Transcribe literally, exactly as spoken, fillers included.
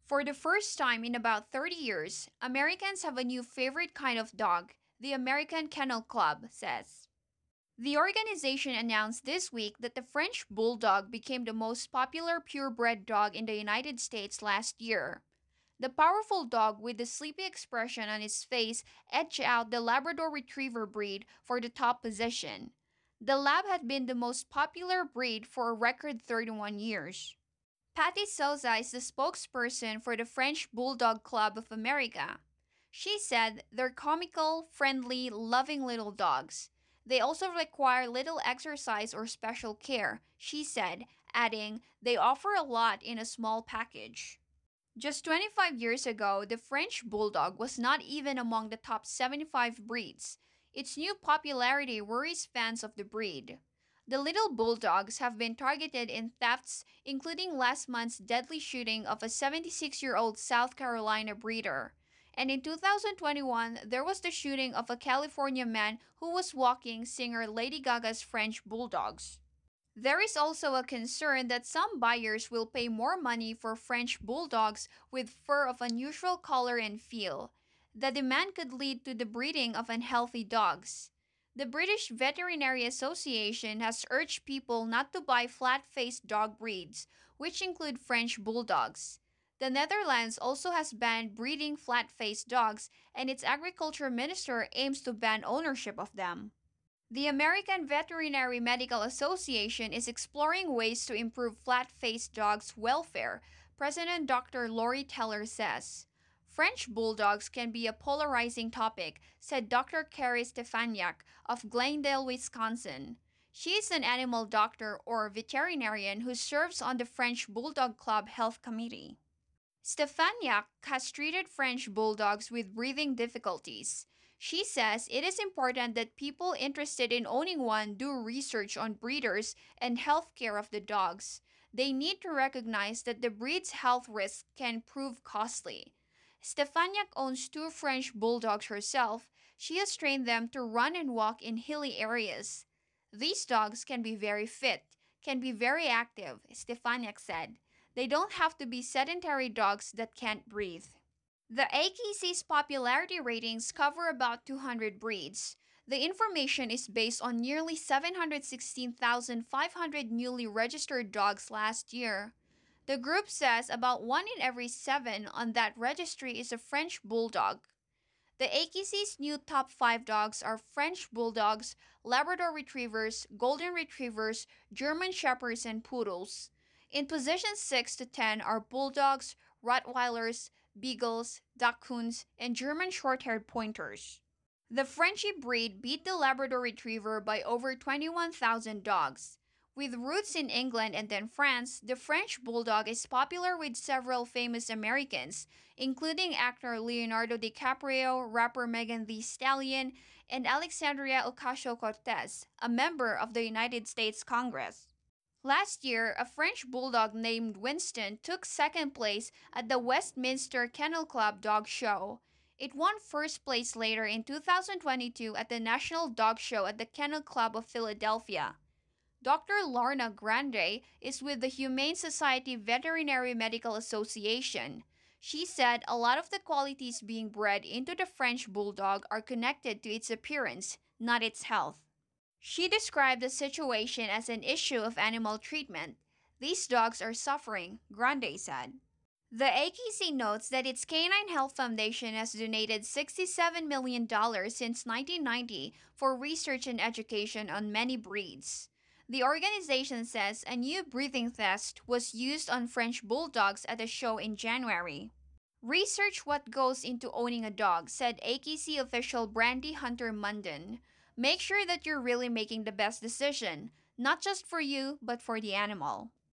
For the first time in about thirty years, Americans have a new favorite kind of dog, the American Kennel Club says. The organization announced this week that the French Bulldog became the most popular purebred dog in the United States last year. The powerful dog with the sleepy expression on its face edged out the Labrador Retriever breed for the top position. The Lab had been the most popular breed for a record thirty-one years. Patty Souza is the spokesperson for the French Bulldog Club of America. She said they're comical, friendly, loving little dogs. They also require little exercise or special care, she said, adding, they offer a lot in a small package. Just twenty-five years ago, the French Bulldog was not even among the top seventy-five breeds. Its new popularity worries fans of the breed. The little bulldogs have been targeted in thefts, including last month's deadly shooting of a seventy-six-year-old South Carolina breeder. And in two thousand twenty-one, there was the shooting of a California man who was walking singer Lady Gaga's French bulldogs. There is also a concern that some buyers will pay more money for French bulldogs with fur of unusual color and feel. The demand could lead to the breeding of unhealthy dogs. The British Veterinary Association has urged people not to buy flat-faced dog breeds, which include French bulldogs. The Netherlands also has banned breeding flat-faced dogs, and its agriculture minister aims to ban ownership of them. The American Veterinary Medical Association is exploring ways to improve flat-faced dogs' welfare, President Doctor Lori Teller says. French bulldogs can be a polarizing topic, said Doctor Carrie Stefaniak of Glendale, Wisconsin. She is an animal doctor or veterinarian who serves on the French Bulldog Club Health Committee. Stefaniak has treated French bulldogs with breathing difficulties. She says it is important that people interested in owning one do research on breeders and health care of the dogs. They need to recognize that the breed's health risks can prove costly. Stefaniak owns two French bulldogs herself. She has trained them to run and walk in hilly areas. These dogs can be very fit, can be very active, Stefaniak said. They don't have to be sedentary dogs that can't breathe. The A K C's popularity ratings cover about two hundred breeds. The information is based on nearly seven hundred sixteen thousand five hundred newly registered dogs last year. The group says about one in every seven on that registry is a French bulldog. The A K C's new top five dogs are French bulldogs, Labrador retrievers, golden retrievers, German shepherds, and poodles. In positions six to ten are bulldogs, Rottweilers, beagles, dachshunds, and German short-haired pointers. The Frenchie breed beat the Labrador retriever by over twenty-one thousand dogs. With roots in England and then France, the French bulldog is popular with several famous Americans, including actor Leonardo DiCaprio, rapper Megan Thee Stallion, and Alexandria Ocasio-Cortez, a member of the United States Congress. Last year, a French bulldog named Winston took second place at the Westminster Kennel Club Dog Show. It won first place later in two thousand twenty-two at the National Dog Show at the Kennel Club of Philadelphia. Doctor Lorna Grande is with the Humane Society Veterinary Medical Association. She said a lot of the qualities being bred into the French bulldog are connected to its appearance, not its health. She described the situation as an issue of animal treatment. These dogs are suffering, Grande said. The A K C notes that its Canine Health Foundation has donated sixty-seven million dollars since nineteen ninety for research and education on many breeds. The organization says a new breathing test was used on French bulldogs at a show in January. Research what goes into owning a dog, said A K C official Brandy Hunter Munden. Make sure that you're really making the best decision, not just for you, but for the animal.